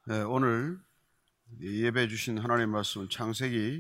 오늘 예배 주신 하나님의 말씀은 창세기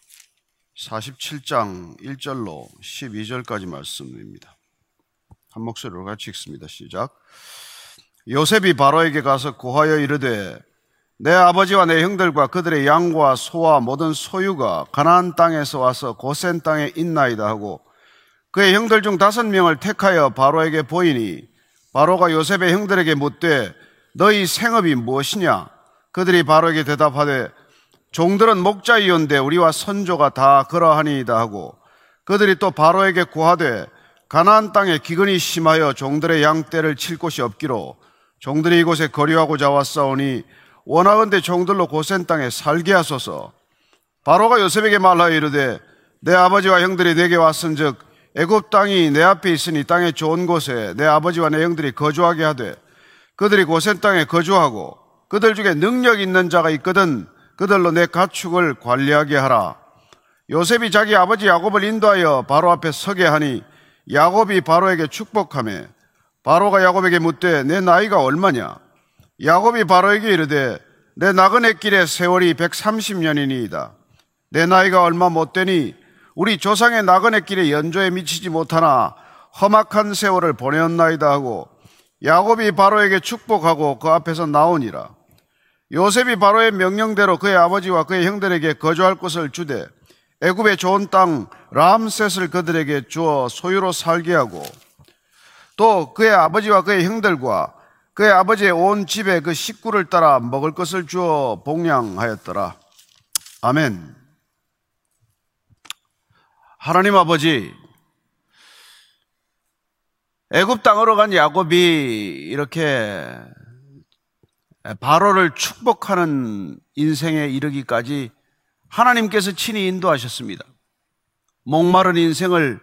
47장 1절로 12절까지 말씀입니다. 한 목소리로 같이 읽습니다. 시작. 요셉이 바로에게 가서 고하여 이르되 내 아버지와 내 형들과 그들의 양과 소와 모든 소유가 가나안 땅에서 와서 고센 땅에 있나이다 하고 그의 형들 중 5명을 택하여 바로에게 보이니 바로가 요셉의 형들에게 묻되 너희 생업이 무엇이냐? 그들이 바로에게 대답하되 종들은 목자이온데 우리와 선조가 다 그러하니이다 하고 그들이 또 바로에게 고하되 가나안 땅에 기근이 심하여 종들의 양떼를 칠 곳이 없기로 종들이 이곳에 거류하고자 왔사오니 원하건대 종들로 고센 땅에 살게 하소서. 바로가 요셉에게 말하여 이르되 내 아버지와 형들이 내게 왔은즉 애굽 땅이 내 앞에 있으니 땅의 좋은 곳에 내 아버지와 내 형들이 거주하게 하되 그들이 고센 땅에 거주하고 그들 중에 능력 있는 자가 있거든 그들로 내 가축을 관리하게 하라. 요셉이 자기 아버지 야곱을 인도하여 바로 앞에 서게 하니 야곱이 바로에게 축복하며 바로가 야곱에게 묻되 내 나이가 얼마냐? 야곱이 바로에게 이르되 내 나그네 길의 세월이 130년이니이다. 내 나이가 얼마 못되니 우리 조상의 나그네 길의 연조에 미치지 못하나 험악한 세월을 보내었나이다 하고 야곱이 바로에게 축복하고 그 앞에서 나오니라. 요셉이 바로의 명령대로 그의 아버지와 그의 형들에게 거주할 곳을 주되 애굽의 좋은 땅 람셋을 그들에게 주어 소유로 살게 하고 또 그의 아버지와 그의 형들과 그의 아버지의 온 집에 그 식구를 따라 먹을 것을 주어 복량하였더라. 아멘. 하나님 아버지, 애굽 땅으로 간 야곱이 이렇게 바로를 축복하는 인생에 이르기까지 하나님께서 친히 인도하셨습니다. 목마른 인생을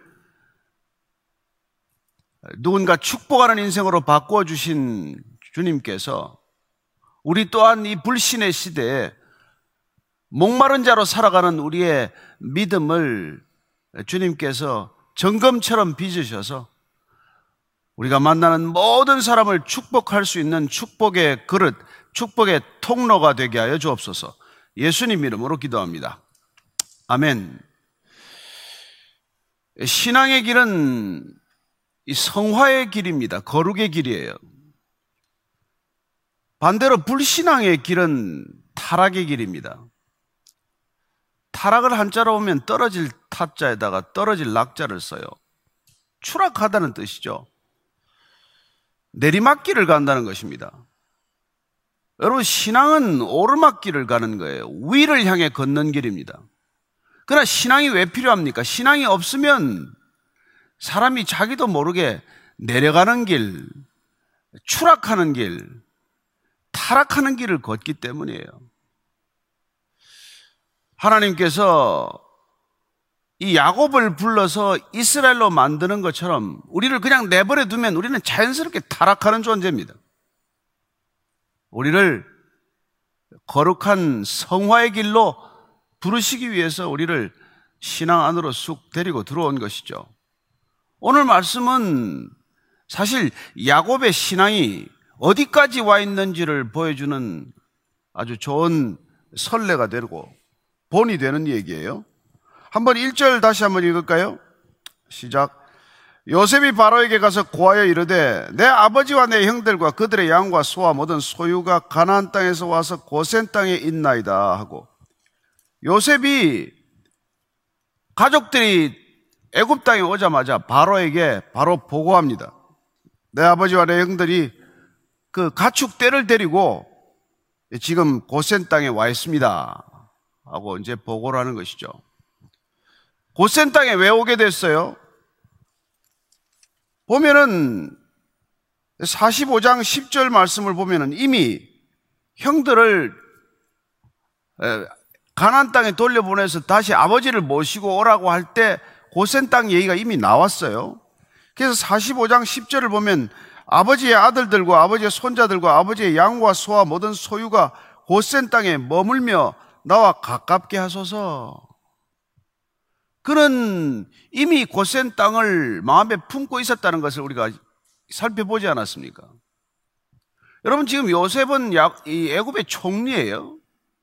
누군가 축복하는 인생으로 바꾸어 주신 주님께서 우리 또한 이 불신의 시대에 목마른 자로 살아가는 우리의 믿음을 주님께서 정금처럼 빚으셔서 우리가 만나는 모든 사람을 축복할 수 있는 축복의 그릇, 축복의 통로가 되게 하여 주옵소서. 예수님 이름으로 기도합니다. 아멘. 신앙의 길은 이 성화의 길입니다. 거룩의 길이에요. 반대로 불신앙의 길은 타락의 길입니다. 타락을 한자로 보면 떨어질 타자에다가 떨어질 낙자를 써요. 추락하다는 뜻이죠. 내리막길을 간다는 것입니다. 여러분, 신앙은 오르막길을 가는 거예요. 위를 향해 걷는 길입니다. 그러나 신앙이 왜 필요합니까? 신앙이 없으면 사람이 자기도 모르게 내려가는 길, 추락하는 길, 타락하는 길을 걷기 때문이에요. 하나님께서 이 야곱을 불러서 이스라엘로 만드는 것처럼 우리를 그냥 내버려 두면 우리는 자연스럽게 타락하는 존재입니다. 우리를 거룩한 성화의 길로 부르시기 위해서 우리를 신앙 안으로 쑥 데리고 들어온 것이죠. 오늘 말씀은 사실 야곱의 신앙이 어디까지 와 있는지를 보여주는 아주 좋은 선례가 되고 본이 되는 얘기예요. 한번 1절 다시 한번 읽을까요? 시작. 요셉이 바로에게 가서 고하여 이르되 내 아버지와 내 형들과 그들의 양과 소와 모든 소유가 가나안 땅에서 와서 고센 땅에 있나이다 하고 요셉이 가족들이 애굽 땅에 오자마자 바로에게 바로 보고합니다. 내 아버지와 내 형들이 그 가축 떼를 데리고 지금 고센 땅에 와 있습니다 하고 이제 보고를 하는 것이죠. 고센 땅에 왜 오게 됐어요? 보면은 45장 10절 말씀을 보면은 이미 형들을 가나안 땅에 돌려보내서 다시 아버지를 모시고 오라고 할 때 고센 땅 얘기가 이미 나왔어요. 그래서 45장 10절을 보면 아버지의 아들들과 아버지의 손자들과 아버지의 양과 소와 모든 소유가 고센 땅에 머물며 나와 가깝게 하소서. 그는 이미 고센 땅을 마음에 품고 있었다는 것을 우리가 살펴보지 않았습니까? 여러분, 지금 요셉은 이 애굽의 총리예요.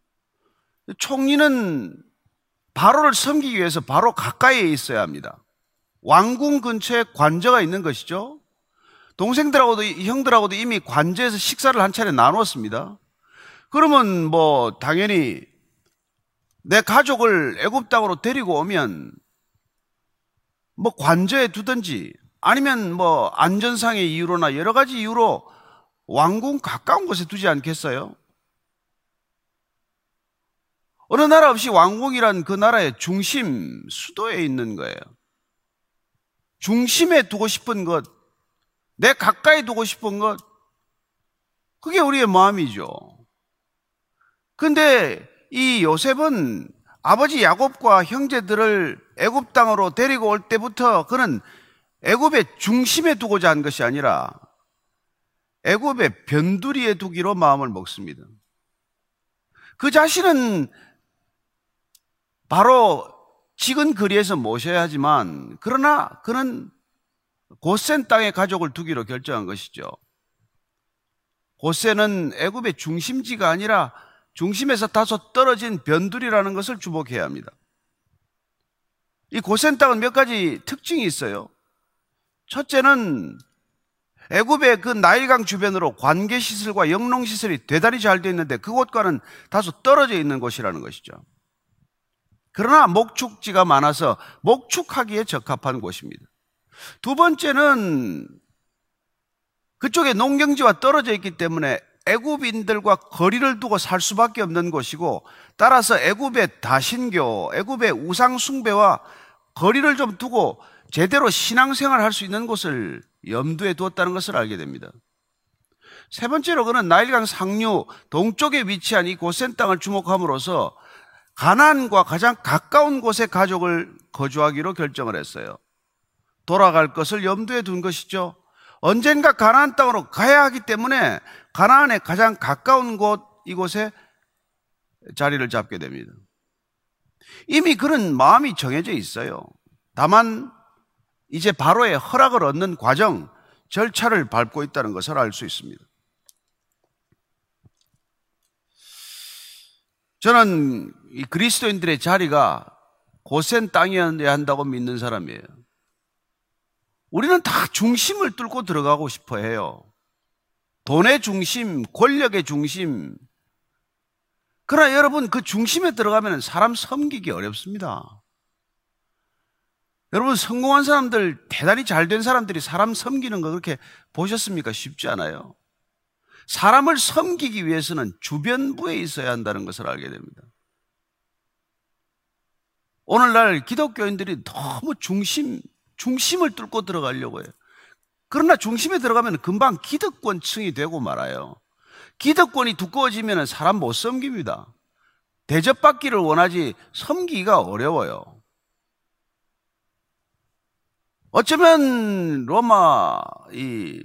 총리는 바로를 섬기기 위해서 바로 가까이에 있어야 합니다. 왕궁 근처에 관저가 있는 것이죠. 동생들하고도 형들하고도 이미 관저에서 식사를 한 차례 나눴습니다. 그러면 뭐 당연히 내 가족을 애굽 땅으로 데리고 오면 뭐 관저에 두든지 아니면 뭐 안전상의 이유로나 여러 가지 이유로 왕궁 가까운 곳에 두지 않겠어요? 어느 나라 없이 왕궁이란 그 나라의 중심, 수도에 있는 거예요. 중심에 두고 싶은 것, 내 가까이 두고 싶은 것, 그게 우리의 마음이죠. 근데 이 요셉은 아버지 야곱과 형제들을 애굽 땅으로 데리고 올 때부터 그는 애굽의 중심에 두고자 한 것이 아니라 애굽의 변두리에 두기로 마음을 먹습니다. 그 자신은 바로 지근 거리에서 모셔야 하지만 그러나 그는 고센 땅에 가족을 두기로 결정한 것이죠. 고센은 애굽의 중심지가 아니라 중심에서 다소 떨어진 변두리라는 것을 주목해야 합니다. 이 고센 땅은 몇 가지 특징이 있어요. 첫째는 애굽의 그 나일강 주변으로 관계시설과 영농시설이 대단히 잘 되어 있는데 그곳과는 다소 떨어져 있는 곳이라는 것이죠. 그러나 목축지가 많아서 목축하기에 적합한 곳입니다. 두 번째는 그쪽에 농경지와 떨어져 있기 때문에 애굽인들과 거리를 두고 살 수밖에 없는 곳이고 따라서 애굽의 다신교, 애굽의 우상 숭배와 거리를 좀 두고 제대로 신앙생활을 할 수 있는 곳을 염두에 두었다는 것을 알게 됩니다. 세 번째로 그는 나일강 상류 동쪽에 위치한 이 고센 땅을 주목함으로써 가나안과 가장 가까운 곳에 가족을 거주하기로 결정을 했어요. 돌아갈 것을 염두에 둔 것이죠. 언젠가 가나안 땅으로 가야 하기 때문에 가나안의 가장 가까운 곳 이곳에 자리를 잡게 됩니다. 이미 그런 마음이 정해져 있어요. 다만 이제 바로의 허락을 얻는 과정, 절차를 밟고 있다는 것을 알 수 있습니다. 저는 이 그리스도인들의 자리가 고센 땅이어야 한다고 믿는 사람이에요. 우리는 다 중심을 뚫고 들어가고 싶어 해요. 돈의 중심, 권력의 중심. 그러나 여러분, 그 중심에 들어가면 사람 섬기기 어렵습니다. 여러분, 성공한 사람들, 대단히 잘된 사람들이 사람 섬기는 거 그렇게 보셨습니까? 쉽지 않아요. 사람을 섬기기 위해서는 주변부에 있어야 한다는 것을 알게 됩니다. 오늘날 기독교인들이 너무 중심을 뚫고 들어가려고 해요. 그러나 중심에 들어가면 금방 기득권층이 되고 말아요. 기득권이 두꺼워지면 사람 못 섬깁니다. 대접받기를 원하지 섬기기가 어려워요. 어쩌면 로마 이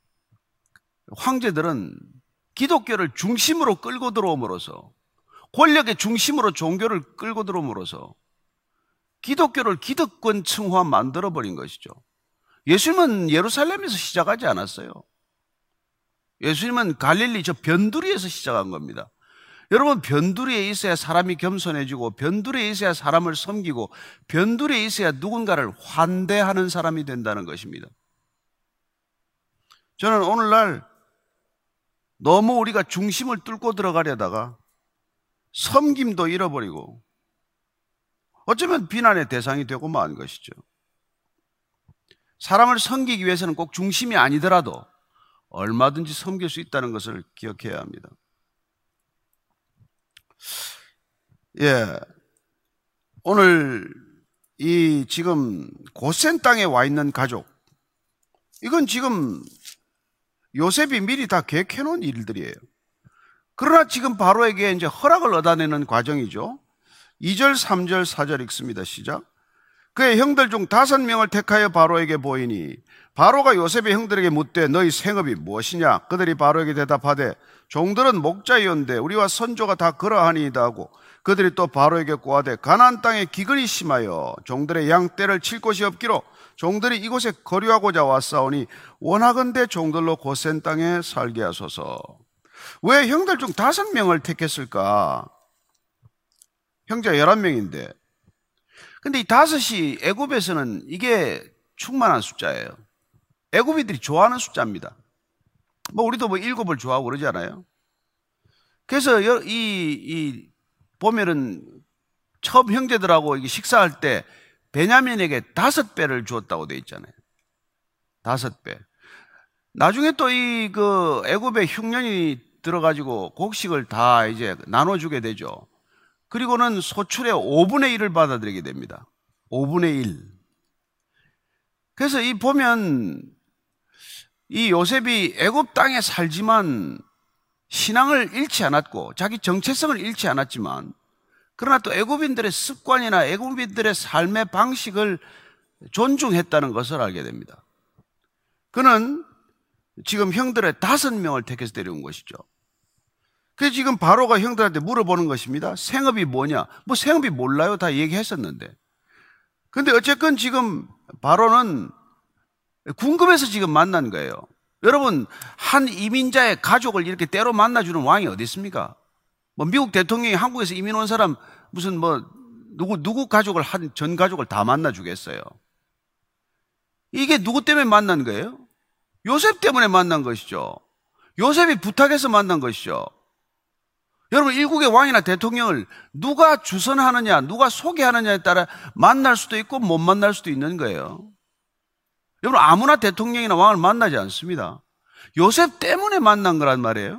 황제들은 기독교를 중심으로 끌고 들어옴으로써, 권력의 중심으로 종교를 끌고 들어옴으로써 기독교를 기득권층화 만들어버린 것이죠. 예수님은 예루살렘에서 시작하지 않았어요. 예수님은 갈릴리 저 변두리에서 시작한 겁니다. 여러분, 변두리에 있어야 사람이 겸손해지고, 변두리에 있어야 사람을 섬기고, 변두리에 있어야 누군가를 환대하는 사람이 된다는 것입니다. 저는 오늘날 너무 우리가 중심을 뚫고 들어가려다가 섬김도 잃어버리고 어쩌면 비난의 대상이 되고 만 것이죠. 사람을 섬기기 위해서는 꼭 중심이 아니더라도 얼마든지 섬길 수 있다는 것을 기억해야 합니다. 오늘 이 지금 고센 땅에 와 있는 가족, 이건 지금 요셉이 미리 다 계획해 놓은 일들이에요. 그러나 지금 바로에게 이제 허락을 얻어내는 과정이죠. 2절, 3절, 4절 읽습니다. 시작. 그의 형들 중 5명을 택하여 바로에게 보이니 바로가 요셉의 형들에게 묻되 너희 생업이 무엇이냐? 그들이 바로에게 대답하되 종들은 목자이온데 우리와 선조가 다 그러하니이다 하고 그들이 또 바로에게 고하되 가나안 땅에 기근이 심하여 종들의 양떼를 칠 곳이 없기로 종들이 이곳에 거류하고자 왔사오니 원하건대 종들로 고센 땅에 살게 하소서. 왜 형들 중 5명을 택했을까? 형제가 11명인데. 근데 이 5이 애굽에서는 이게 충만한 숫자예요. 애굽인들이 좋아하는 숫자입니다. 뭐 우리도 뭐 7을 좋아하고 그러지 않아요? 그래서 보면은 처음 형제들하고 식사할 때 베냐민에게 5배를 주었다고 되어 있잖아요. 5배. 나중에 또 애굽의 흉년이 들어가지고 곡식을 다 이제 나눠주게 되죠. 그리고는 소출의 5분의 1을 받아들이게 됩니다. 5분의 1. 그래서 보면 이 요셉이 애굽 땅에 살지만 신앙을 잃지 않았고 자기 정체성을 잃지 않았지만, 그러나 또 애굽인들의 습관이나 애굽인들의 삶의 방식을 존중했다는 것을 알게 됩니다. 그는 지금 형들의 5명을 택해서 데려온 것이죠. 그래서 지금 바로가 형들한테 물어보는 것입니다. 생업이 뭐냐? 뭐 생업이 몰라요. 다 얘기했었는데. 근데 어쨌건 지금 바로는 궁금해서 지금 만난 거예요. 여러분, 한 이민자의 가족을 이렇게 때로 만나주는 왕이 어디 있습니까? 뭐 미국 대통령이 한국에서 이민 온 사람 무슨 뭐 누구 가족을 전 가족을 다 만나주겠어요? 이게 누구 때문에 만난 거예요? 요셉 때문에 만난 것이죠. 요셉이 부탁해서 만난 것이죠. 여러분, 일국의 왕이나 대통령을 누가 주선하느냐, 누가 소개하느냐에 따라 만날 수도 있고 못 만날 수도 있는 거예요. 여러분, 아무나 대통령이나 왕을 만나지 않습니다. 요셉 때문에 만난 거란 말이에요.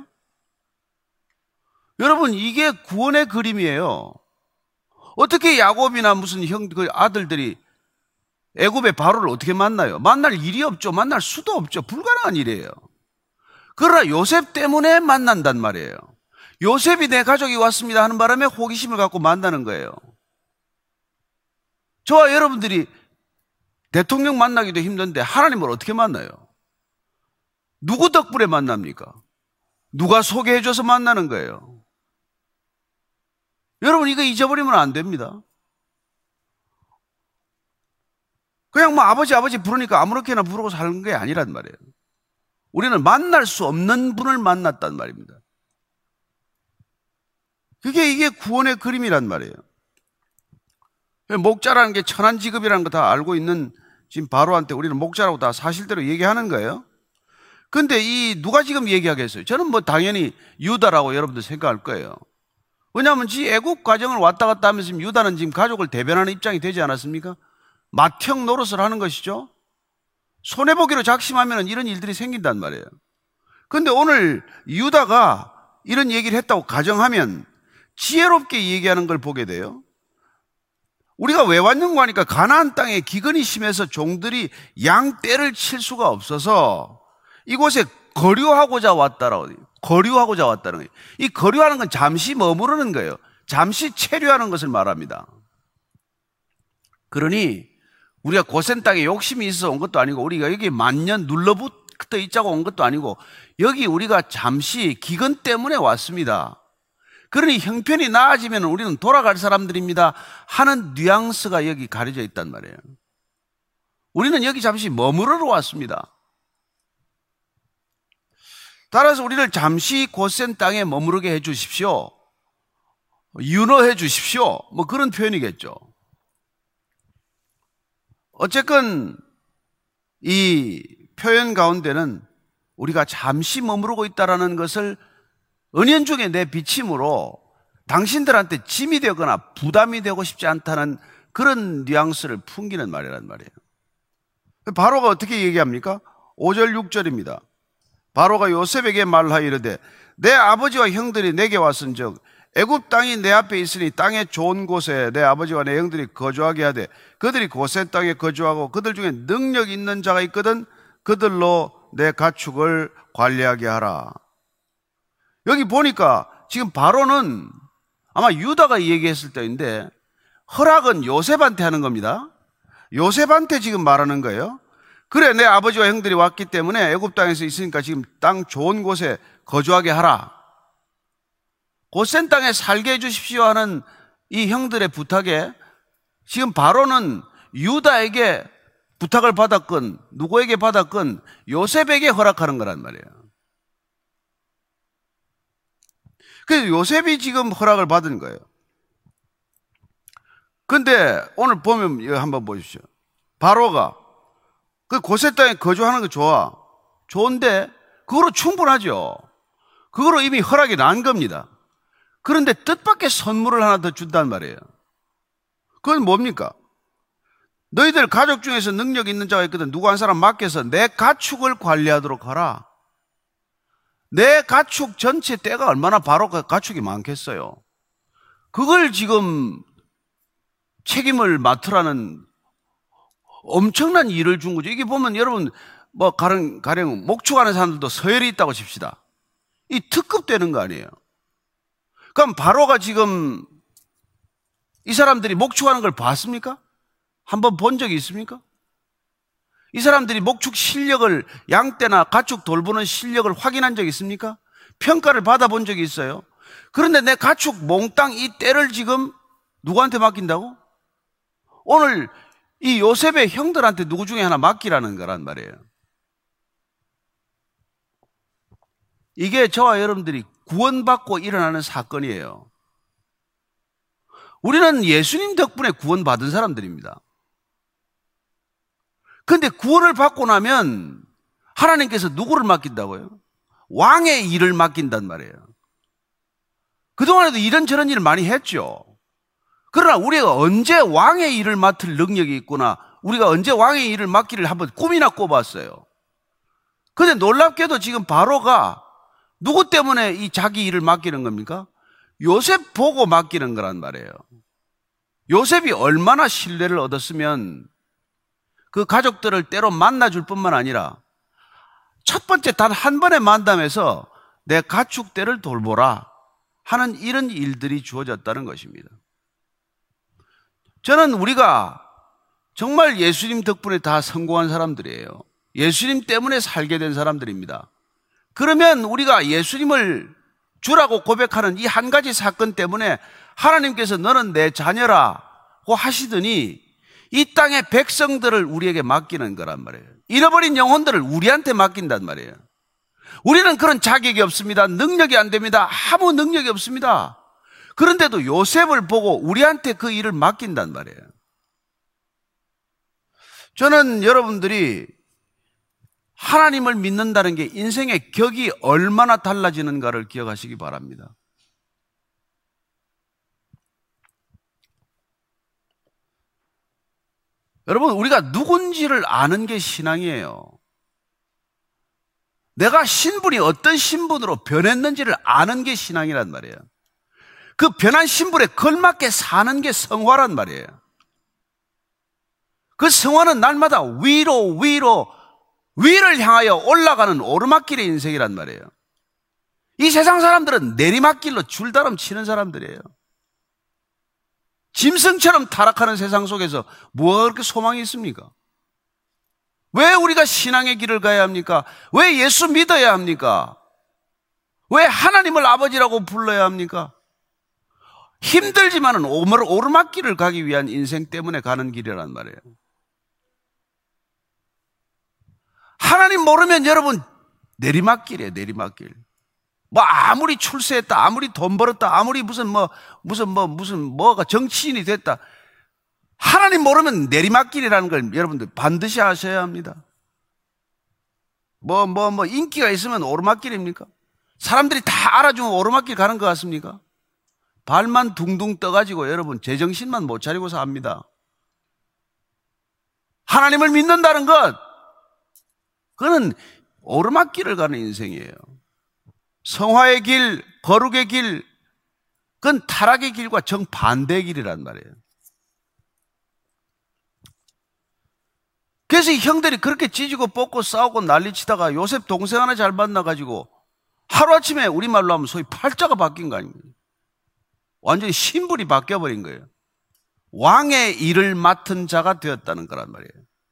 여러분, 이게 구원의 그림이에요. 어떻게 야곱이나 무슨 그 아들들이 애굽의 바로를 어떻게 만나요? 만날 일이 없죠. 만날 수도 없죠. 불가능한 일이에요. 그러나 요셉 때문에 만난단 말이에요. 요셉이 내 가족이 왔습니다 하는 바람에 호기심을 갖고 만나는 거예요. 저와 여러분들이 대통령 만나기도 힘든데 하나님을 어떻게 만나요? 누구 덕분에 만납니까? 누가 소개해줘서 만나는 거예요. 여러분, 이거 잊어버리면 안 됩니다. 그냥 뭐 아버지 부르니까 아무렇게나 부르고 사는 게 아니란 말이에요. 우리는 만날 수 없는 분을 만났단 말입니다. 이게 구원의 그림이란 말이에요. 목자라는 게 천한 직업이라는 거 다 알고 있는 지금 바로한테 우리는 목자라고 다 사실대로 얘기하는 거예요. 근데 누가 지금 얘기하겠어요? 저는 뭐 당연히 유다라고 여러분들 생각할 거예요. 왜냐하면 애국 과정을 왔다 갔다 하면서 지금 유다는 지금 가족을 대변하는 입장이 되지 않았습니까? 맏형 노릇을 하는 것이죠. 손해보기로 작심하면 이런 일들이 생긴단 말이에요. 근데 오늘 유다가 이런 얘기를 했다고 가정하면 지혜롭게 얘기하는 걸 보게 돼요. 우리가 왜 왔는가 하니까 가나안 땅에 기근이 심해서 종들이 양 떼를 칠 수가 없어서 이곳에 거류하고자 왔다라고. 거류하고자 왔다는 거예요. 이 거류하는 건 잠시 머무르는 거예요. 잠시 체류하는 것을 말합니다. 그러니 우리가 고센 땅에 욕심이 있어서 온 것도 아니고, 우리가 여기 만년 눌러붙어 있자고 온 것도 아니고, 여기 우리가 잠시 기근 때문에 왔습니다. 그러니 형편이 나아지면 우리는 돌아갈 사람들입니다 하는 뉘앙스가 여기 가려져 있단 말이에요. 우리는 여기 잠시 머무르러 왔습니다. 따라서 우리를 잠시 고센 땅에 머무르게 해 주십시오. 윤허해 주십시오. 뭐 그런 표현이겠죠. 어쨌건 이 표현 가운데는 우리가 잠시 머무르고 있다는 것을 은연중에 내 비침으로 당신들한테 짐이 되거나 부담이 되고 싶지 않다는 그런 뉘앙스를 풍기는 말이란 말이에요. 바로가 어떻게 얘기합니까? 5절 6절입니다. 바로가 요셉에게 말하여 이르되 내 아버지와 형들이 내게 왔은즉 애굽 땅이 내 앞에 있으니 땅의 좋은 곳에 내 아버지와 내 형들이 거주하게 하되 그들이 고센 땅에 거주하고 그들 중에 능력 있는 자가 있거든 그들로 내 가축을 관리하게 하라. 여기 보니까 지금 바로는 아마 유다가 얘기했을 때인데 허락은 요셉한테 하는 겁니다. 요셉한테 지금 말하는 거예요. 그래, 내 아버지와 형들이 왔기 때문에 애굽 땅에서 있으니까 지금 땅 좋은 곳에 거주하게 하라. 고센 땅에 살게 해주십시오 하는 이 형들의 부탁에 지금 바로는 유다에게 부탁을 받았건 누구에게 받았건 요셉에게 허락하는 거란 말이에요. 그래서 요셉이 지금 허락을 받은 거예요. 근데 오늘 보면 이거 한번 보십시오. 바로가 그 고세 땅에 거주하는 거 좋은데 그거로 충분하죠. 그거로 이미 허락이 난 겁니다. 그런데 뜻밖의 선물을 하나 더 준단 말이에요. 그건 뭡니까? 너희들 가족 중에서 능력 있는 자가 있거든. 누구 한 사람 맡겨서 내 가축을 관리하도록 하라. 내 가축 전체 떼가 얼마나 바로 가축이 많겠어요. 그걸 지금 책임을 맡으라는 엄청난 일을 준 거죠. 이게 보면 여러분 뭐 가령 목축하는 사람들도 서열이 있다고 칩시다. 이 특급되는 거 아니에요. 그럼 바로가 지금 이 사람들이 목축하는 걸 봤습니까? 한번 본 적이 있습니까? 이 사람들이 목축 실력을 양떼나 가축 돌보는 실력을 확인한 적이 있습니까? 평가를 받아본 적이 있어요. 그런데 내 가축 몽땅 이 떼를 지금 누구한테 맡긴다고? 오늘 이 요셉의 형들한테 누구 중에 하나 맡기라는 거란 말이에요. 이게 저와 여러분들이 구원받고 일어나는 사건이에요. 우리는 예수님 덕분에 구원받은 사람들입니다. 그런데 구원을 받고 나면 하나님께서 누구를 맡긴다고요? 왕의 일을 맡긴단 말이에요. 그동안에도 이런저런 일을 많이 했죠. 그러나 우리가 언제 왕의 일을 맡을 능력이 있구나, 우리가 언제 왕의 일을 맡기를 한번 꿈이나 꿔봤어요. 그런데 놀랍게도 지금 바로가 누구 때문에 이 자기 일을 맡기는 겁니까? 요셉 보고 맡기는 거란 말이에요. 요셉이 얼마나 신뢰를 얻었으면 그 가족들을 때로 만나줄 뿐만 아니라 첫 번째 단 한 번의 만남에서 내 가축들을 돌보라 하는 이런 일들이 주어졌다는 것입니다. 저는 우리가 정말 예수님 덕분에 다 성공한 사람들이에요. 예수님 때문에 살게 된 사람들입니다. 그러면 우리가 예수님을 주라고 고백하는 이 한 가지 사건 때문에 하나님께서 너는 내 자녀라고 하시더니 이 땅의 백성들을 우리에게 맡기는 거란 말이에요. 잃어버린 영혼들을 우리한테 맡긴단 말이에요. 우리는 그런 자격이 없습니다. 능력이 안 됩니다. 아무 능력이 없습니다. 그런데도 요셉을 보고 우리한테 그 일을 맡긴단 말이에요. 저는 여러분들이 하나님을 믿는다는 게 인생의 격이 얼마나 달라지는가를 기억하시기 바랍니다. 여러분, 우리가 누군지를 아는 게 신앙이에요. 내가 신분이 어떤 신분으로 변했는지를 아는 게 신앙이란 말이에요. 그 변한 신분에 걸맞게 사는 게 성화란 말이에요. 그 성화는 날마다 위를 향하여 올라가는 오르막길의 인생이란 말이에요. 이 세상 사람들은 내리막길로 줄다름 치는 사람들이에요. 짐승처럼 타락하는 세상 속에서 뭐가 그렇게 소망이 있습니까? 왜 우리가 신앙의 길을 가야 합니까? 왜 예수 믿어야 합니까? 왜 하나님을 아버지라고 불러야 합니까? 힘들지만은 오르막길을 가기 위한 인생 때문에 가는 길이란 말이에요. 하나님 모르면 여러분 내리막길이에요. 내리막길. 뭐 아무리 출세했다, 아무리 돈 벌었다, 아무리 뭐가 정치인이 됐다, 하나님 모르면 내리막길이라는 걸 여러분들 반드시 아셔야 합니다. 인기가 있으면 오르막길입니까? 사람들이 다 알아주면 오르막길 가는 것 같습니까? 발만 둥둥 떠가지고 여러분 제정신만 못 차리고 삽니다. 하나님을 믿는다는 것, 그거는 오르막길을 가는 인생이에요. 성화의 길, 거룩의 길, 그건 타락의 길과 정반대의 길이란 말이에요. 그래서 이 형들이 그렇게 찢고 뽑고 싸우고 난리치다가 요셉 동생 하나 잘 만나가지고 하루아침에 우리말로 하면 소위 팔자가 바뀐 거 아닙니까? 완전히 신분이 바뀌어버린 거예요. 왕의 일을 맡은 자가 되었다는 거란 말이에요.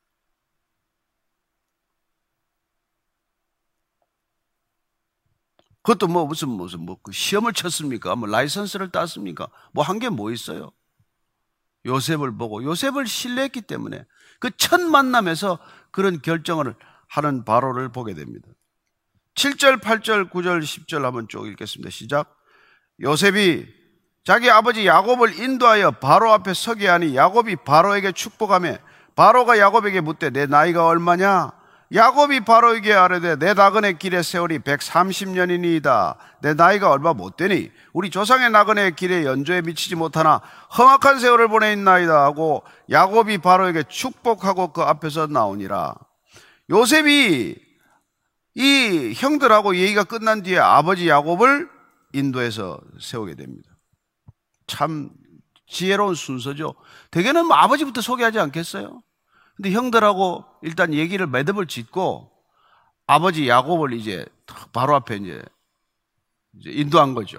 그것도 무슨 시험을 쳤습니까? 라이선스를 땄습니까? 한 게 뭐 있어요? 요셉을 보고 요셉을 신뢰했기 때문에 그 첫 만남에서 그런 결정을 하는 바로를 보게 됩니다. 7절, 8절, 9절, 10절 한번 쭉 읽겠습니다. 시작. 요셉이 자기 아버지 야곱을 인도하여 바로 앞에 서게 하니 야곱이 바로에게 축복하며 바로가 야곱에게 묻되 내 나이가 얼마냐? 야곱이 바로에게 아뢰되 내 나그네 길의 세월이 130년이니이다. 내 나이가 얼마 못 되니 우리 조상의 나그네 길의 연조에 미치지 못하나 험악한 세월을 보내있나이다 하고 야곱이 바로에게 축복하고 그 앞에서 나오니라. 요셉이 이 형들하고 얘기가 끝난 뒤에 아버지 야곱을 인도에서 세우게 됩니다. 참 지혜로운 순서죠. 대개는 뭐 아버지부터 소개하지 않겠어요? 근데 형들하고 일단 얘기를 매듭을 짓고 아버지 야곱을 이제 바로 앞에 이제 인도한 거죠.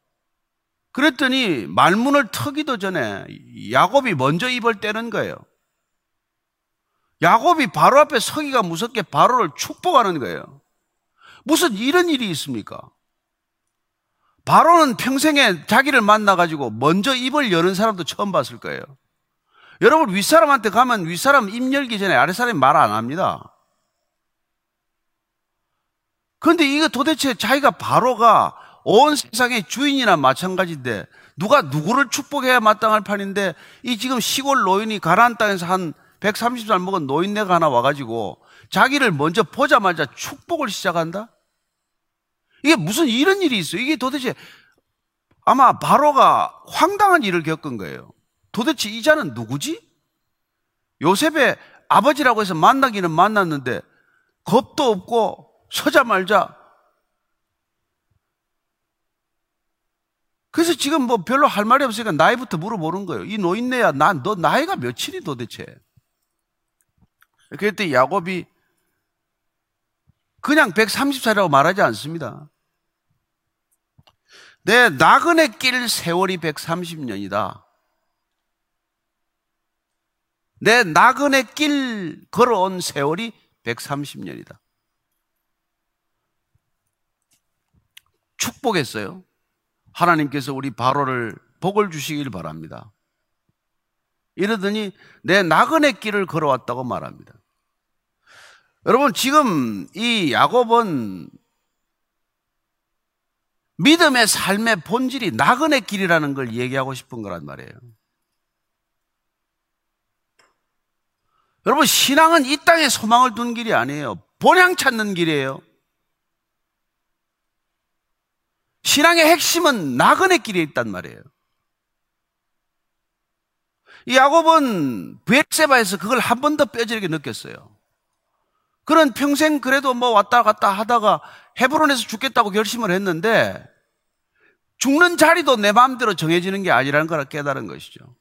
그랬더니 말문을 트기도 전에 야곱이 먼저 입을 떼는 거예요. 야곱이 바로 앞에 서기가 무섭게 바로를 축복하는 거예요. 무슨 이런 일이 있습니까? 바로는 평생에 자기를 만나가지고 먼저 입을 여는 사람도 처음 봤을 거예요. 여러분, 윗사람한테 가면 윗사람 입 열기 전에 아랫사람이 말 안 합니다. 그런데 이거 도대체 자기가 바로가 온 세상의 주인이나 마찬가지인데 누가 누구를 축복해야 마땅할 판인데 이 지금 시골 노인이 가나안 땅에서 한 130살 먹은 노인네가 하나 와가지고 자기를 먼저 보자마자 축복을 시작한다? 이게 무슨 이런 일이 있어요? 이게 도대체 아마 바로가 황당한 일을 겪은 거예요. 도대체 이 자는 누구지? 요셉의 아버지라고 해서 만나기는 만났는데 겁도 없고 서자말자. 그래서 지금 뭐 별로 할 말이 없으니까 나이부터 물어보는 거예요. 이 노인네야, 너 나이가 몇이니 도대체? 그랬더니 야곱이 그냥 130살이라고 말하지 않습니다. 내 나그네 길 세월이 130년이다. 내 나그네 길 걸어온 세월이 130년이다. 축복했어요. 하나님께서 우리 바로를 복을 주시길 바랍니다. 이러더니 내 나그네 길을 걸어왔다고 말합니다. 여러분, 지금 이 야곱은 믿음의 삶의 본질이 나그네 길이라는 걸 얘기하고 싶은 거란 말이에요. 여러분, 신앙은 이 땅에 소망을 둔 길이 아니에요. 본향 찾는 길이에요. 신앙의 핵심은 나그네 길에 있단 말이에요. 이 야곱은 브엘세바에서 그걸 한 번 더 뼈저리게 느꼈어요. 그런 평생 그래도 뭐 왔다 갔다 하다가 헤브론에서 죽겠다고 결심을 했는데 죽는 자리도 내 마음대로 정해지는 게 아니라는 걸 깨달은 것이죠.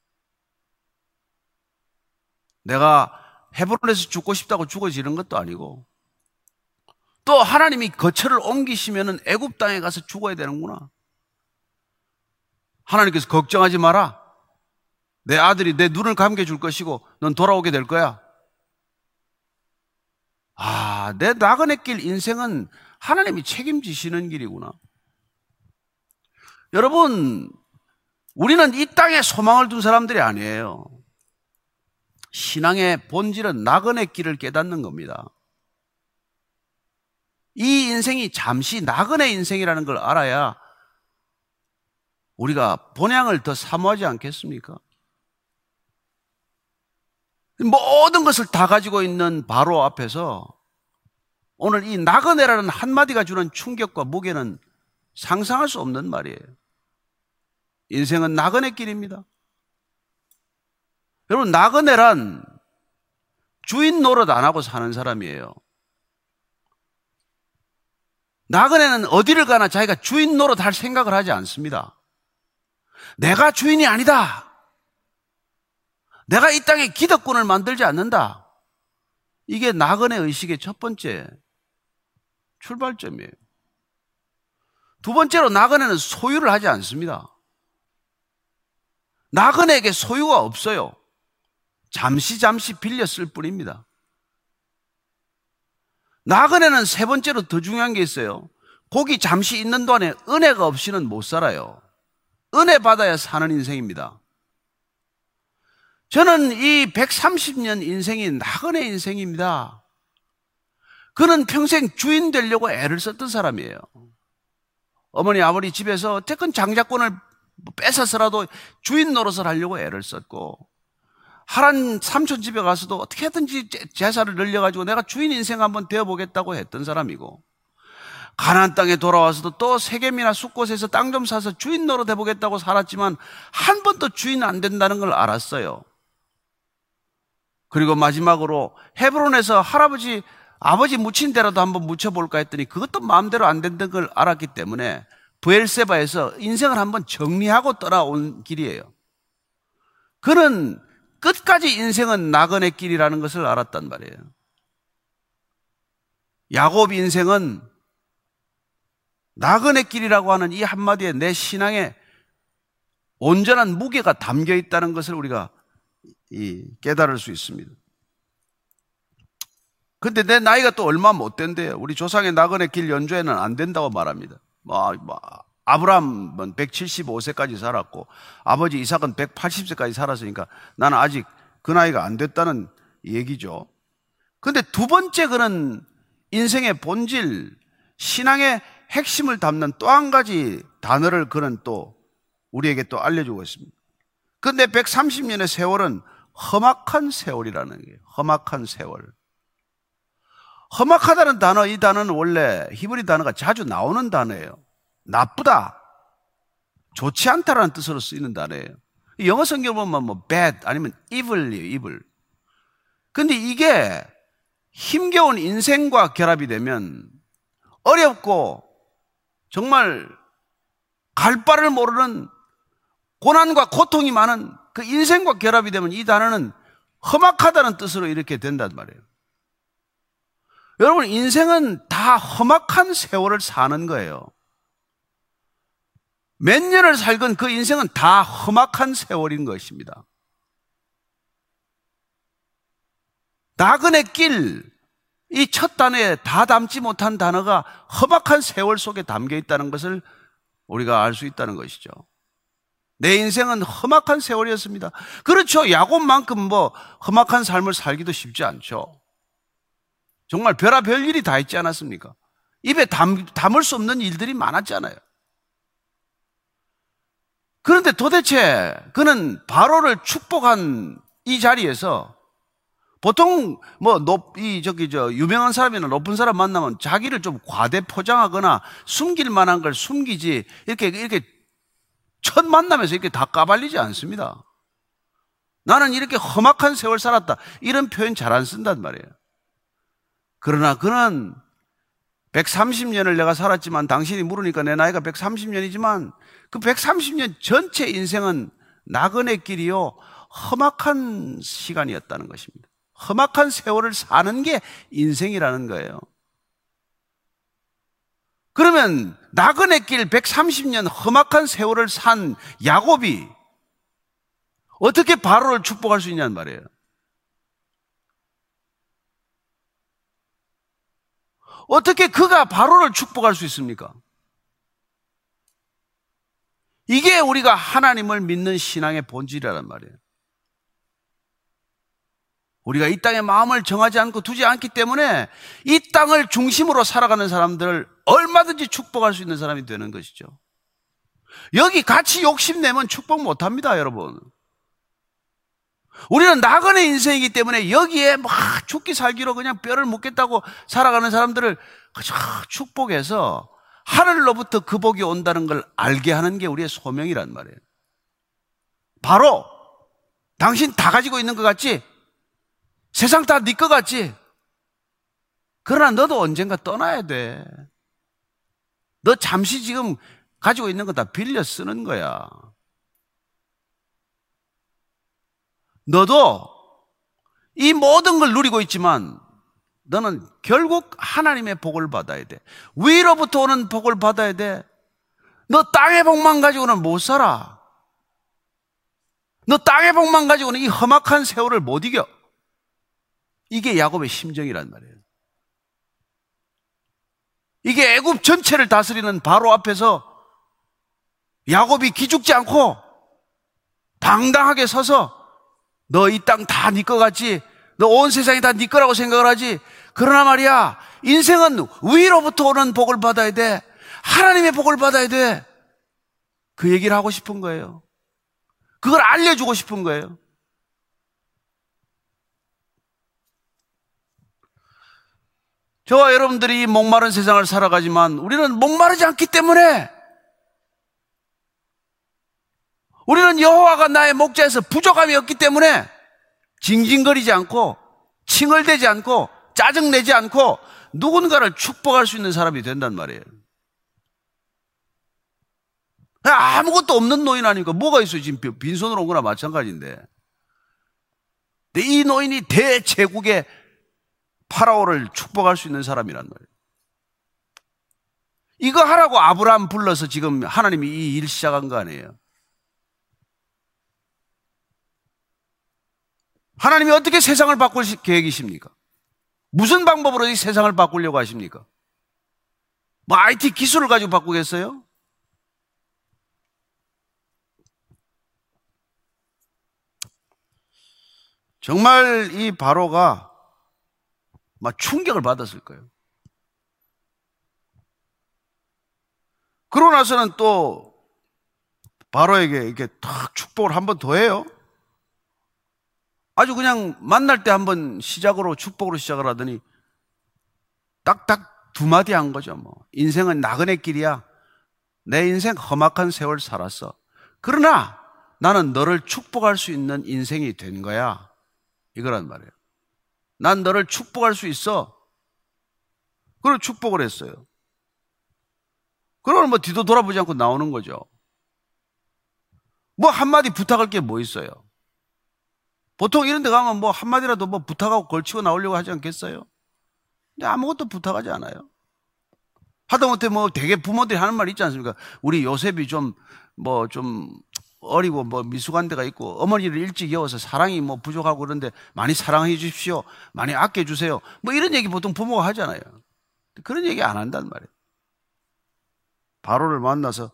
내가 헤브론에서 죽고 싶다고 죽어지는 것도 아니고 또 하나님이 거처를 옮기시면은 애굽 땅에 가서 죽어야 되는구나. 하나님께서 걱정하지 마라. 내 아들이 내 눈을 감겨줄 것이고 넌 돌아오게 될 거야. 아, 내 나그네 길 인생은 하나님이 책임지시는 길이구나. 여러분, 우리는 이 땅에 소망을 둔 사람들이 아니에요. 신앙의 본질은 나그네 길을 깨닫는 겁니다. 이 인생이 잠시 나그네 인생이라는 걸 알아야 우리가 본향을 더 사모하지 않겠습니까? 모든 것을 다 가지고 있는 바로 앞에서 오늘 이 나그네라는 한마디가 주는 충격과 무게는 상상할 수 없는 말이에요. 인생은 나그네 길입니다. 여러분, 나그네란 주인 노릇 안 하고 사는 사람이에요. 나그네는 어디를 가나 자기가 주인 노릇 할 생각을 하지 않습니다. 내가 주인이 아니다. 내가 이 땅에 기득권을 만들지 않는다. 이게 나그네 의식의 첫 번째 출발점이에요. 두 번째로 나그네는 소유를 하지 않습니다. 나그네에게 소유가 없어요. 잠시 빌려 쓸 뿐입니다. 나그네는 세 번째로 더 중요한 게 있어요. 거기 잠시 있는 동안에 은혜가 없이는 못 살아요. 은혜 받아야 사는 인생입니다. 저는 이 130년 인생이 나그네 인생입니다. 그는 평생 주인 되려고 애를 썼던 사람이에요. 어머니 아버지 집에서 어쨌든 장자권을 뺏어서라도 주인 노릇을 하려고 애를 썼고, 하란 삼촌 집에 가서도 어떻게든지 재산을 늘려가지고 내가 주인 인생 한번 되어보겠다고 했던 사람이고, 가나안 땅에 돌아와서도 또 세겜이나 숫곳에서 땅 좀 사서 주인 노릇 해보겠다고 살았지만 한 번도 주인 안 된다는 걸 알았어요. 그리고 마지막으로 헤브론에서 아버지 묻힌 데라도 한번 묻혀볼까 했더니 그것도 마음대로 안 된다는 걸 알았기 때문에 브엘세바에서 인생을 한번 정리하고 떠나온 길이에요. 그는 끝까지 인생은 나그네 길이라는 것을 알았단 말이에요. 야곱 인생은 나그네 길이라고 하는 이 한마디에 내 신앙에 온전한 무게가 담겨 있다는 것을 우리가 깨달을 수 있습니다. 근데 내 나이가 또 얼마 못 된대요. 우리 조상의 나그네 길 연주에는 안 된다고 말합니다. 아브라함은 175세까지 살았고 아버지 이삭은 180세까지 살았으니까 나는 아직 그 나이가 안 됐다는 얘기죠. 근데 두 번째, 그는 인생의 본질, 신앙의 핵심을 담는 또 한 가지 단어를 그는 또 우리에게 또 알려주고 있습니다. 근데 130년의 세월은 험악한 세월이라는 거예요. 험악한 세월. 험악하다는 단어, 이 단어는 원래 히브리 단어가 자주 나오는 단어예요. 나쁘다, 좋지 않다라는 뜻으로 쓰이는 단어예요. 영어 성경 보면 bad 아니면 evil이에요, evil. 근데 이게 힘겨운 인생과 결합이 되면 어렵고 정말 갈 바를 모르는 고난과 고통이 많은 그 인생과 결합이 되면 이 단어는 험악하다는 뜻으로 이렇게 된단 말이에요. 여러분, 인생은 다 험악한 세월을 사는 거예요. 몇 년을 살건 그 인생은 다 험악한 세월인 것입니다. 나그네 길, 이 첫 단어에 다 담지 못한 단어가 험악한 세월 속에 담겨 있다는 것을 우리가 알 수 있다는 것이죠. 내 인생은 험악한 세월이었습니다. 그렇죠. 야곱만큼 험악한 삶을 살기도 쉽지 않죠. 정말 별의별 일이 다 있지 않았습니까? 입에 담을 수 없는 일들이 많았잖아요. 그런데 도대체 그는 바로를 축복한 이 자리에서 보통 유명한 사람이나 높은 사람 만나면 자기를 좀 과대 포장하거나 숨길 만한 걸 숨기지, 이렇게 첫 만남에서 이렇게 다 까발리지 않습니다. 나는 이렇게 험악한 세월 살았다, 이런 표현 잘 안 쓴단 말이에요. 그러나 그는 130년을 내가 살았지만, 당신이 물으니까 내 나이가 130년이지만 그 130년 전체 인생은 나그네 길이요, 험악한 시간이었다는 것입니다. 험악한 세월을 사는 게 인생이라는 거예요. 그러면 나그네 길 130년 험악한 세월을 산 야곱이 어떻게 바로를 축복할 수 있냐는 말이에요. 어떻게 그가 바로를 축복할 수 있습니까? 이게 우리가 하나님을 믿는 신앙의 본질이란 말이에요. 우리가 이 땅에 마음을 정하지 않고 두지 않기 때문에 이 땅을 중심으로 살아가는 사람들을 얼마든지 축복할 수 있는 사람이 되는 것이죠. 여기 같이 욕심내면 축복 못합니다, 여러분. 우리는 나그네 인생이기 때문에 여기에 막 죽기 살기로 그냥 뼈를 묻겠다고 살아가는 사람들을 축복해서 하늘로부터 그 복이 온다는 걸 알게 하는 게 우리의 소명이란 말이에요. 바로 당신 다 가지고 있는 것 같지? 세상 다 네 것 같지? 그러나 너도 언젠가 떠나야 돼. 너 잠시 지금 가지고 있는 거 다 빌려 쓰는 거야. 너도 이 모든 걸 누리고 있지만 너는 결국 하나님의 복을 받아야 돼. 위로부터 오는 복을 받아야 돼. 너 땅의 복만 가지고는 못 살아. 너 땅의 복만 가지고는 이 험악한 세월을 못 이겨. 이게 야곱의 심정이란 말이에요. 이게 애굽 전체를 다스리는 바로 앞에서 야곱이 기죽지 않고 당당하게 서서 너 이 땅 다 네 거 같지? 너 온 세상이 다 네 거라고 생각을 하지? 그러나 말이야, 인생은 위로부터 오는 복을 받아야 돼. 하나님의 복을 받아야 돼. 그 얘기를 하고 싶은 거예요. 그걸 알려주고 싶은 거예요. 저와 여러분들이 목마른 세상을 살아가지만 우리는 목마르지 않기 때문에, 우리는 여호와가 나의 목자에서 부족함이 없기 때문에 징징거리지 않고 칭얼대지 않고 짜증내지 않고 누군가를 축복할 수 있는 사람이 된단 말이에요. 아무것도 없는 노인 아니까 뭐가 있어요? 지금 빈손으로 온 거나 마찬가지인데. 근데 이 노인이 대제국의 파라오를 축복할 수 있는 사람이란 말이에요. 이거 하라고 아브라함 불러서 지금 하나님이 이 일 시작한 거 아니에요. 하나님이 어떻게 세상을 바꿀 계획이십니까? 무슨 방법으로 이 세상을 바꾸려고 하십니까? 뭐 IT 기술을 가지고 바꾸겠어요? 정말 이 바로가 막 충격을 받았을 거예요. 그러고 나서는 또 바로에게 이렇게 탁 축복을 한 번 더 해요. 아주 그냥 만날 때 한번 시작으로 축복으로 시작을 하더니 딱딱 두 마디 한 거죠. 뭐 인생은 나그네 길이야. 내 인생 험악한 세월 살았어. 그러나 나는 너를 축복할 수 있는 인생이 된 거야. 이거란 말이에요. 난 너를 축복할 수 있어. 그걸 축복을 했어요. 그러면 뭐 뒤도 돌아보지 않고 나오는 거죠. 뭐 한마디 부탁할 게 뭐 있어요? 보통 이런 데 가면 뭐 한마디라도 뭐 부탁하고 걸치고 나오려고 하지 않겠어요? 근데 아무것도 부탁하지 않아요. 하다못해 뭐 되게 부모들이 하는 말 있지 않습니까? 우리 요셉이 좀 어리고 뭐 미숙한 데가 있고 어머니를 일찍 이어서 사랑이 뭐 부족하고 그런데 많이 사랑해 주십시오. 많이 아껴 주세요. 뭐 이런 얘기 보통 부모가 하잖아요. 그런 얘기 안 한단 말이에요. 바로를 만나서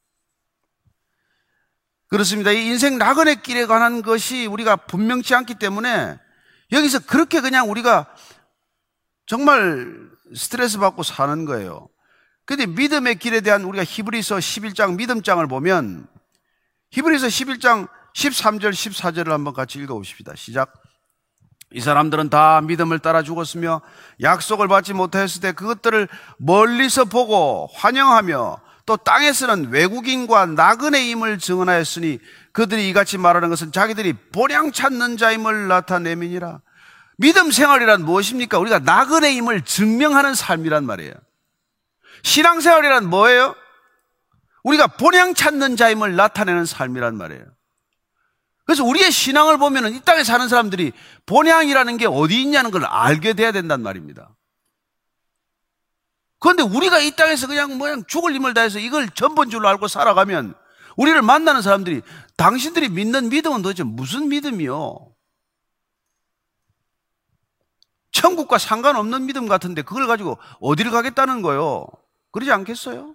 그렇습니다. 이 인생 나그네 길에 관한 것이 우리가 분명치 않기 때문에 여기서 그렇게 그냥 우리가 정말 스트레스 받고 사는 거예요. 근데 믿음의 길에 대한 우리가 히브리서 11장 믿음장을 보면 히브리서 11장 13절 14절을 한번 같이 읽어봅시다. 시작. 이 사람들은 다 믿음을 따라 죽었으며 약속을 받지 못하였을 때 그것들을 멀리서 보고 환영하며 또 땅에서는 외국인과 나그네임을 증언하였으니 그들이 이같이 말하는 것은 자기들이 본향 찾는 자임을 나타내민이라. 믿음 생활이란 무엇입니까? 우리가 나그네임을 증명하는 삶이란 말이에요. 신앙생활이란 뭐예요? 우리가 본향 찾는 자임을 나타내는 삶이란 말이에요. 그래서 우리의 신앙을 보면은 이 땅에 사는 사람들이 본향이라는 게 어디 있냐는 걸 알게 돼야 된단 말입니다. 그런데 우리가 이 땅에서 그냥 죽을 힘을 다해서 이걸 전본 줄로 알고 살아가면 우리를 만나는 사람들이 당신들이 믿는 믿음은 도대체 무슨 믿음이요? 천국과 상관없는 믿음 같은데 그걸 가지고 어디를 가겠다는 거요? 그러지 않겠어요?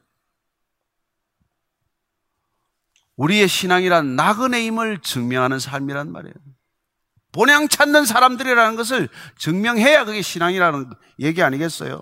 우리의 신앙이란 나그네임을 증명하는 삶이란 말이에요. 본향 찾는 사람들이라는 것을 증명해야 그게 신앙이라는 얘기 아니겠어요?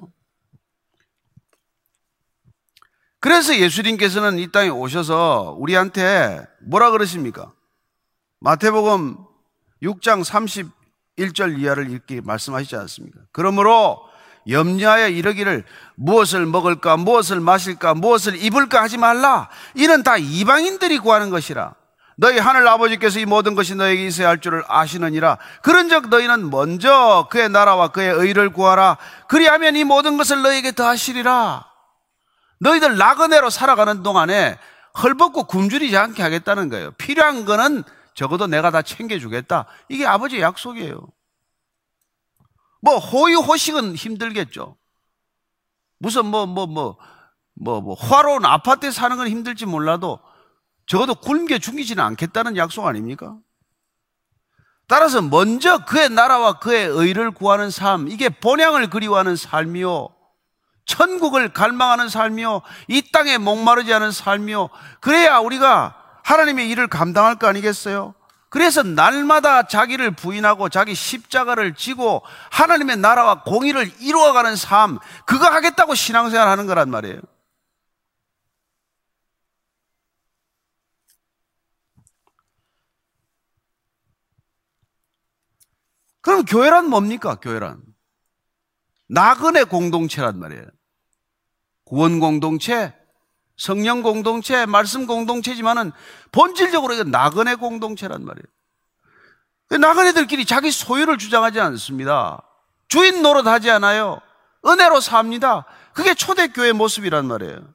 그래서 예수님께서는 이 땅에 오셔서 우리한테 뭐라 그러십니까? 마태복음 6장 31절 이하를 이렇게 말씀하시지 않습니까? 그러므로 염려하여 이르기를 무엇을 먹을까 무엇을 마실까 무엇을 입을까 하지 말라. 이는 다 이방인들이 구하는 것이라. 너희 하늘 아버지께서 이 모든 것이 너에게 있어야 할 줄을 아시느니라. 그런즉 너희는 먼저 그의 나라와 그의 의를 구하라. 그리하면 이 모든 것을 너희에게 더하시리라. 너희들 나그네로 살아가는 동안에 헐벗고 굶주리지 않게 하겠다는 거예요. 필요한 거는 적어도 내가 다 챙겨주겠다. 이게 아버지의 약속이에요. 뭐 호의호식은 힘들겠죠. 무슨 화로운 아파트에 사는 건 힘들지 몰라도 적어도 굶겨 죽이지는 않겠다는 약속 아닙니까? 따라서 먼저 그의 나라와 그의 의를 구하는 삶, 이게 본향을 그리워하는 삶이요, 천국을 갈망하는 삶이요, 이 땅에 목마르지 않은 삶이요, 그래야 우리가 하나님의 일을 감당할 거 아니겠어요? 그래서 날마다 자기를 부인하고 자기 십자가를 지고 하나님의 나라와 공의를 이루어가는 삶, 그거 하겠다고 신앙생활 하는 거란 말이에요. 그럼 교회란 뭡니까? 교회란 나그네 공동체란 말이에요. 구원 공동체, 성령 공동체, 말씀 공동체지만은 본질적으로 이건 나그네 공동체란 말이에요. 나그네들끼리 자기 소유를 주장하지 않습니다. 주인 노릇하지 않아요. 은혜로 삽니다. 그게 초대교회 모습이란 말이에요.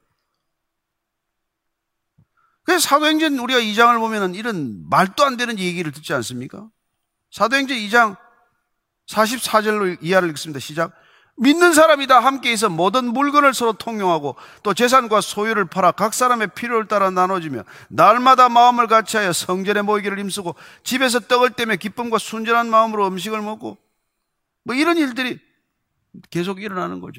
그래서 사도행전 우리가 2장을 보면은 이런 말도 안 되는 얘기를 듣지 않습니까? 사도행전 2장 44절로 이하를 읽습니다. 시작. 믿는 사람이 다 함께해서 모든 물건을 서로 통용하고 또 재산과 소유를 팔아 각 사람의 필요를 따라 나눠주며 날마다 마음을 같이하여 성전에 모이기를 힘쓰고 집에서 떡을 떼며 기쁨과 순전한 마음으로 음식을 먹고 뭐 이런 일들이 계속 일어나는 거죠.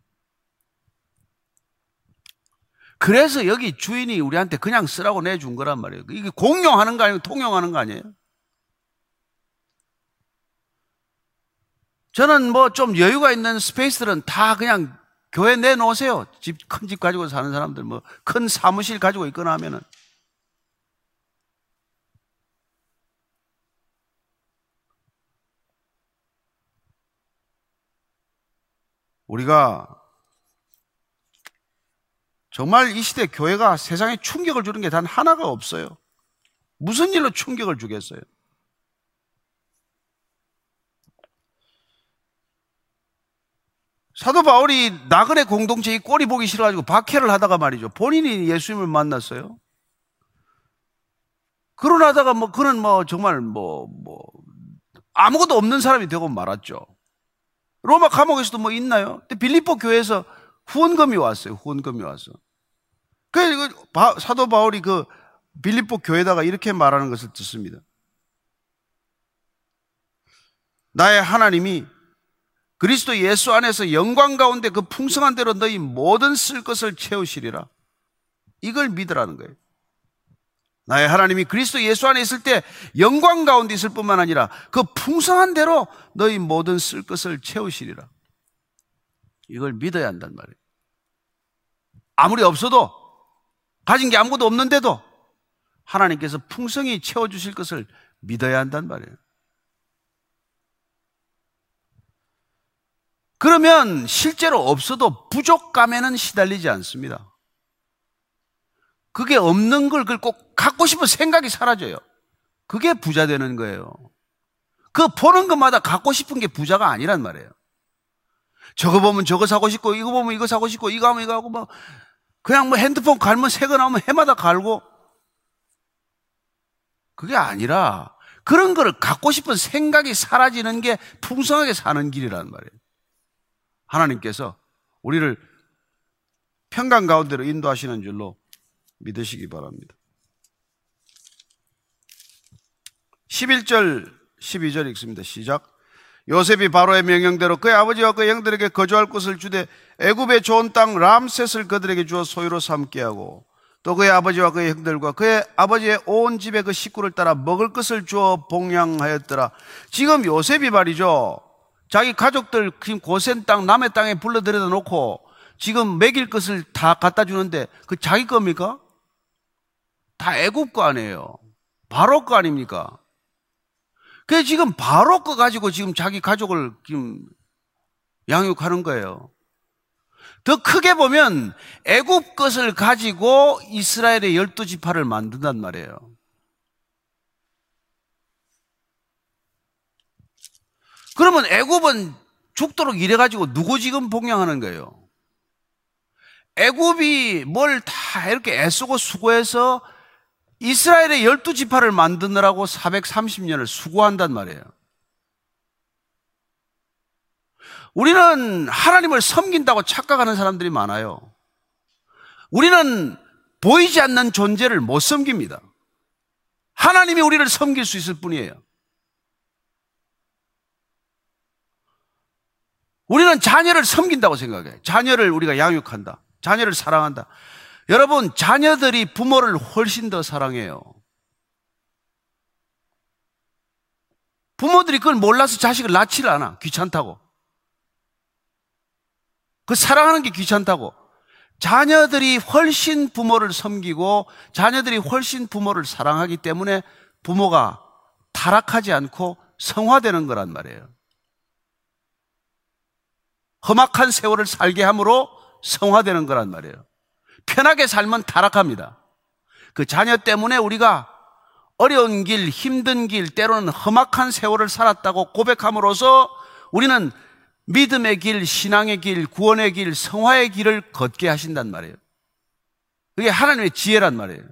그래서 여기 주인이 우리한테 그냥 쓰라고 내준 거란 말이에요. 이게 공용하는 거 아니고 통용하는 거 아니에요? 저는 뭐 좀 여유가 있는 스페이스들은 다 그냥 교회 내놓으세요. 큰 집 가지고 사는 사람들, 뭐 큰 사무실 가지고 있거나 하면은. 우리가 정말 이 시대 교회가 세상에 충격을 주는 게 단 하나가 없어요. 무슨 일로 충격을 주겠어요? 사도 바울이 나그네 공동체의 꼴이 보기 싫어가지고 박해를 하다가 말이죠. 본인이 예수님을 만났어요. 그러다가 그는 정말 아무것도 없는 사람이 되고 말았죠. 로마 감옥에서도 있나요? 근데 빌립보 교회에서 후원금이 왔어요. 후원금이 왔어. 그래서 사도 바울이 그 빌립보 교회에다가 이렇게 말하는 것을 듣습니다. 나의 하나님이 그리스도 예수 안에서 영광 가운데 그 풍성한 대로 너희 모든 쓸 것을 채우시리라. 이걸 믿으라는 거예요. 나의 하나님이 그리스도 예수 안에 있을 때 영광 가운데 있을 뿐만 아니라 그 풍성한 대로 너희 모든 쓸 것을 채우시리라. 이걸 믿어야 한단 말이에요. 아무리 없어도, 가진 게 아무것도 없는데도 하나님께서 풍성히 채워주실 것을 믿어야 한단 말이에요. 그러면 실제로 없어도 부족감에는 시달리지 않습니다. 그게 없는 걸 꼭 갖고 싶은 생각이 사라져요. 그게 부자 되는 거예요. 그 보는 것마다 갖고 싶은 게 부자가 아니란 말이에요. 저거 보면 저거 사고 싶고, 이거 보면 이거 사고 싶고, 이거 하면 이거 하고, 그냥 핸드폰 갈면 새 거 나오면 해마다 갈고, 그게 아니라 그런 거를 갖고 싶은 생각이 사라지는 게 풍성하게 사는 길이란 말이에요. 하나님께서 우리를 평강 가운데로 인도하시는 줄로 믿으시기 바랍니다. 11절 12절 읽습니다. 시작. 요셉이 바로의 명령대로 그의 아버지와 그의 형들에게 거주할 곳을 주되 애굽의 좋은 땅 람셋을 그들에게 주어 소유로 삼게 하고 또 그의 아버지와 그의 형들과 그의 아버지의 온 집에 그 식구를 따라 먹을 것을 주어 봉양하였더라. 지금 요셉이 말이죠, 자기 가족들 지금 고센 땅 남의 땅에 불러들여다 놓고 지금 먹일 것을 다 갖다 주는데 그 자기 겁니까? 다 애굽 거 아니에요. 바로 거 아닙니까? 그래서 지금 바로 거 가지고 지금 자기 가족을 지금 양육하는 거예요. 더 크게 보면 애굽 것을 가지고 이스라엘의 12지파를 만든단 말이에요. 그러면 애굽은 죽도록 일해가지고 누구 지금 봉양하는 거예요? 애굽이 뭘 다 이렇게 애쓰고 수고해서 이스라엘의 12지파를 만드느라고 430년을 수고한단 말이에요. 우리는 하나님을 섬긴다고 착각하는 사람들이 많아요. 우리는 보이지 않는 존재를 못 섬깁니다. 하나님이 우리를 섬길 수 있을 뿐이에요. 우리는 자녀를 섬긴다고 생각해요. 자녀를 우리가 양육한다. 자녀를 사랑한다. 여러분, 자녀들이 부모를 훨씬 더 사랑해요. 부모들이 그걸 몰라서 자식을 낳지를 않아. 귀찮다고. 그 사랑하는 게 귀찮다고. 자녀들이 훨씬 부모를 섬기고 자녀들이 훨씬 부모를 사랑하기 때문에 부모가 타락하지 않고 성화되는 거란 말이에요. 험악한 세월을 살게 함으로 성화되는 거란 말이에요. 편하게 살면 타락합니다. 그 자녀 때문에 우리가 어려운 길, 힘든 길, 때로는 험악한 세월을 살았다고 고백함으로써 우리는 믿음의 길, 신앙의 길, 구원의 길, 성화의 길을 걷게 하신단 말이에요. 그게 하나님의 지혜란 말이에요.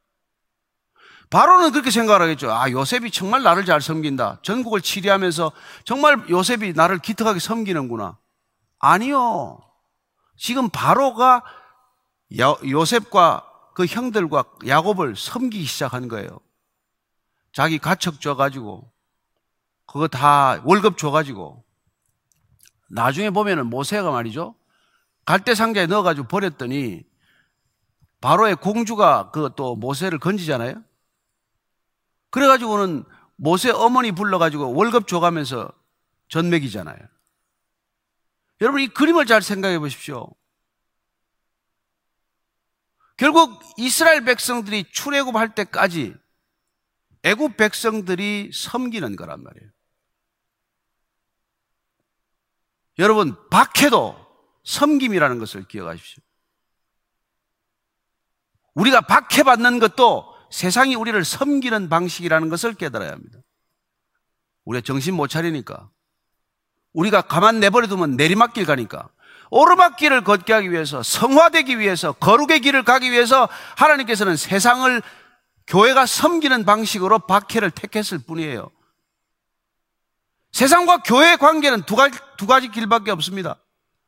바로는 그렇게 생각을 하겠죠. 아, 요셉이 정말 나를 잘 섬긴다. 전국을 치리하면서 정말 요셉이 나를 기특하게 섬기는구나. 아니요. 지금 바로가 요셉과 그 형들과 야곱을 섬기기 시작한 거예요. 자기 가척 줘가지고 그거 다 월급 줘가지고 나중에 보면은 모세가 말이죠, 갈대상자에 넣어가지고 버렸더니 바로의 공주가 그 또 모세를 건지잖아요. 그래가지고는 모세 어머니 불러가지고 월급 줘가면서 전 먹이잖아요. 여러분, 이 그림을 잘 생각해 보십시오. 결국 이스라엘 백성들이 출애굽할 때까지 애굽 백성들이 섬기는 거란 말이에요. 여러분, 박해도 섬김이라는 것을 기억하십시오. 우리가 박해받는 것도 세상이 우리를 섬기는 방식이라는 것을 깨달아야 합니다. 우리가 정신 못 차리니까, 우리가 가만 내버려두면 내리막길 가니까, 오르막길을 걷게 하기 위해서, 성화되기 위해서, 거룩의 길을 가기 위해서 하나님께서는 세상을 교회가 섬기는 방식으로 박해를 택했을 뿐이에요. 세상과 교회의 관계는 두 가지 길밖에 없습니다.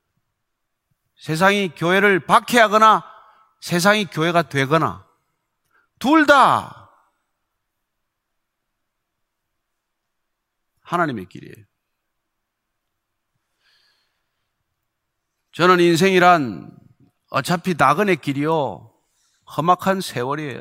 세상이 교회를 박해하거나 세상이 교회가 되거나, 둘 다 하나님의 길이에요. 저는 인생이란 어차피 나그네 길이요, 험악한 세월이에요.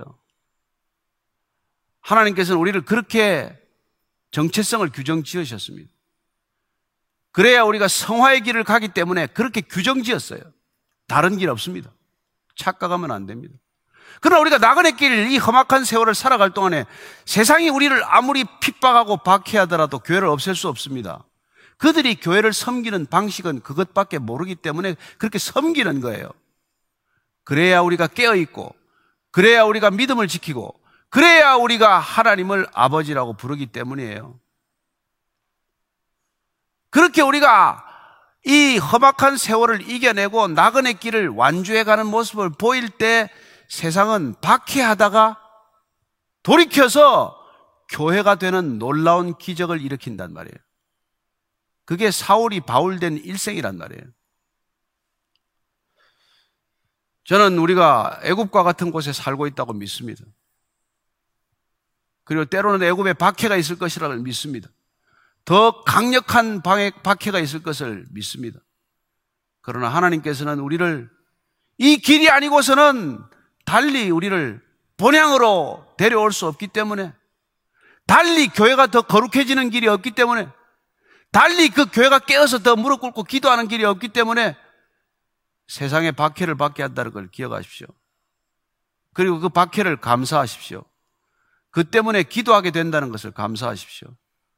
하나님께서는 우리를 그렇게 정체성을 규정 지으셨습니다. 그래야 우리가 성화의 길을 가기 때문에 그렇게 규정 지었어요. 다른 길 없습니다. 착각하면 안 됩니다. 그러나 우리가 나그네 길, 이 험악한 세월을 살아갈 동안에 세상이 우리를 아무리 핍박하고 박해하더라도 교회를 없앨 수 없습니다. 그들이 교회를 섬기는 방식은 그것밖에 모르기 때문에 그렇게 섬기는 거예요. 그래야 우리가 깨어있고, 그래야 우리가 믿음을 지키고, 그래야 우리가 하나님을 아버지라고 부르기 때문이에요. 그렇게 우리가 이 험악한 세월을 이겨내고 나그네 길을 완주해가는 모습을 보일 때 세상은 박해하다가 돌이켜서 교회가 되는 놀라운 기적을 일으킨단 말이에요. 그게 사울이 바울된 일생이란 말이에요. 저는 우리가 애굽과 같은 곳에 살고 있다고 믿습니다. 그리고 때로는 애굽에 박해가 있을 것이라고 믿습니다. 더 강력한 박해가 있을 것을 믿습니다. 그러나 하나님께서는 우리를 이 길이 아니고서는 달리 우리를 본향으로 데려올 수 없기 때문에, 달리 교회가 더 거룩해지는 길이 없기 때문에, 달리 그 교회가 깨어서 더 무릎 꿇고 기도하는 길이 없기 때문에 세상의 박해를 받게 한다는 걸 기억하십시오. 그리고 그 박해를 감사하십시오. 그 때문에 기도하게 된다는 것을 감사하십시오.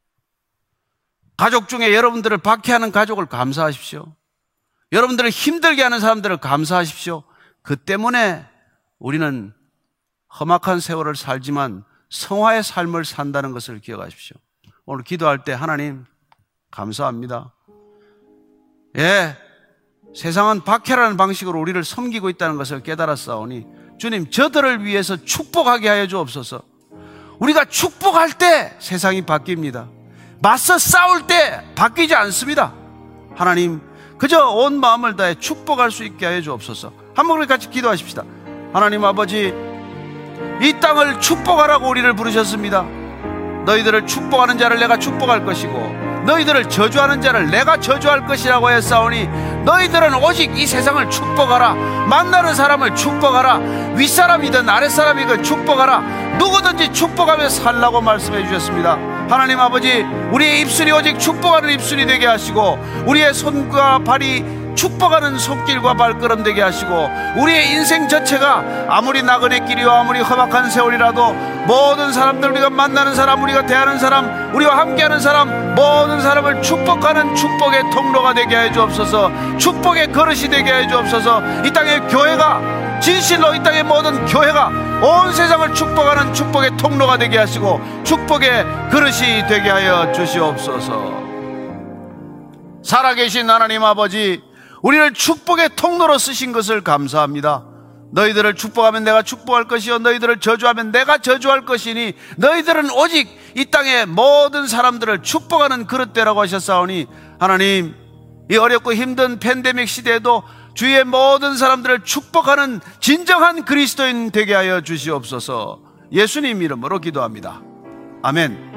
가족 중에 여러분들을 박해하는 가족을 감사하십시오. 여러분들을 힘들게 하는 사람들을 감사하십시오. 그 때문에 우리는 험악한 세월을 살지만 성화의 삶을 산다는 것을 기억하십시오. 오늘 기도할 때 하나님 감사합니다. 예, 세상은 박해라는 방식으로 우리를 섬기고 있다는 것을 깨달았사오니 주님, 저들을 위해서 축복하게 하여 주옵소서. 우리가 축복할 때 세상이 바뀝니다. 맞서 싸울 때 바뀌지 않습니다. 하나님, 그저 온 마음을 다해 축복할 수 있게 하여 주옵소서. 한번 같이 기도하십시다. 하나님 아버지, 이 땅을 축복하라고 우리를 부르셨습니다. 너희들을 축복하는 자를 내가 축복할 것이고 너희들을 저주하는 자를 내가 저주할 것이라고 했사오니 너희들은 오직 이 세상을 축복하라. 만나는 사람을 축복하라. 윗사람이든 아랫사람이든 축복하라. 누구든지 축복하며 살라고 말씀해 주셨습니다. 하나님 아버지, 우리의 입술이 오직 축복하는 입술이 되게 하시고, 우리의 손과 발이 축복하는 손길과 발걸음 되게 하시고, 우리의 인생 전체가 아무리 나그네 길이와 아무리 험악한 세월이라도 모든 사람들, 우리가 만나는 사람, 우리가 대하는 사람, 우리와 함께하는 사람, 모든 사람을 축복하는 축복의 통로가 되게 해 주옵소서. 축복의 그릇이 되게 해 주옵소서. 이 땅의 교회가, 진실로 이 땅의 모든 교회가 온 세상을 축복하는 축복의 통로가 되게 하시고 축복의 그릇이 되게 하여 주시옵소서. 살아계신 하나님 아버지, 우리를 축복의 통로로 쓰신 것을 감사합니다. 너희들을 축복하면 내가 축복할 것이요 너희들을 저주하면 내가 저주할 것이니 너희들은 오직 이 땅의 모든 사람들을 축복하는 그릇되라고 하셨사오니, 하나님, 이 어렵고 힘든 팬데믹 시대에도 주위의 모든 사람들을 축복하는 진정한 그리스도인 되게 하여 주시옵소서. 예수님 이름으로 기도합니다. 아멘.